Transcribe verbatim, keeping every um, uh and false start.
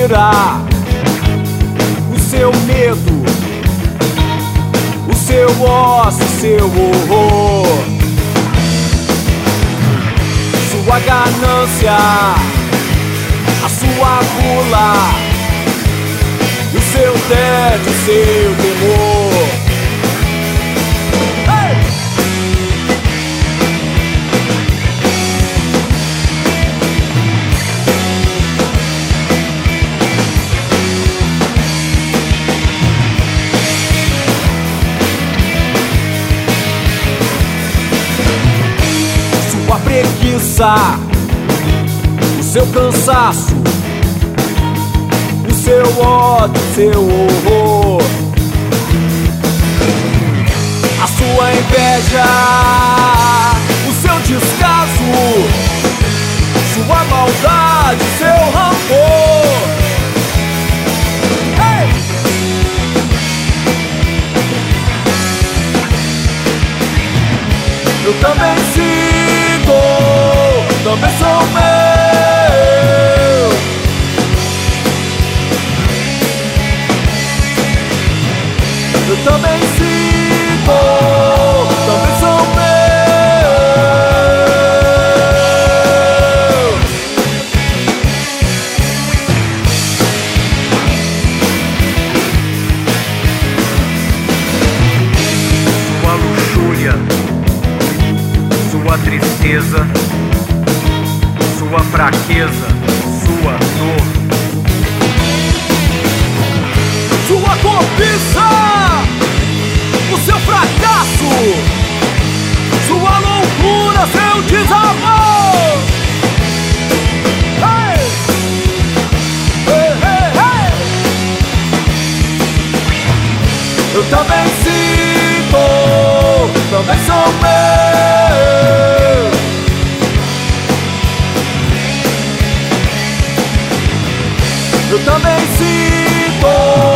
mentira, o seu medo, o seu ócio, seu horror, sua ganância, a sua gula, o seu tédio, o seu temor. Preguiça, o seu cansaço, o seu ódio, o seu horror, a sua inveja, o seu descaso, sua maldade, seu rancor. Hey! Eu também sinto, também sou meu. Eu também sinto, também sou meu. Sua luxúria, sua tristeza, sua fraqueza, sua dor, sua cobiça, o seu fracasso, sua loucura, seu desamor. Hey! Hey, hey, hey! Eu também sinto, também sou meu. Eu também sinto.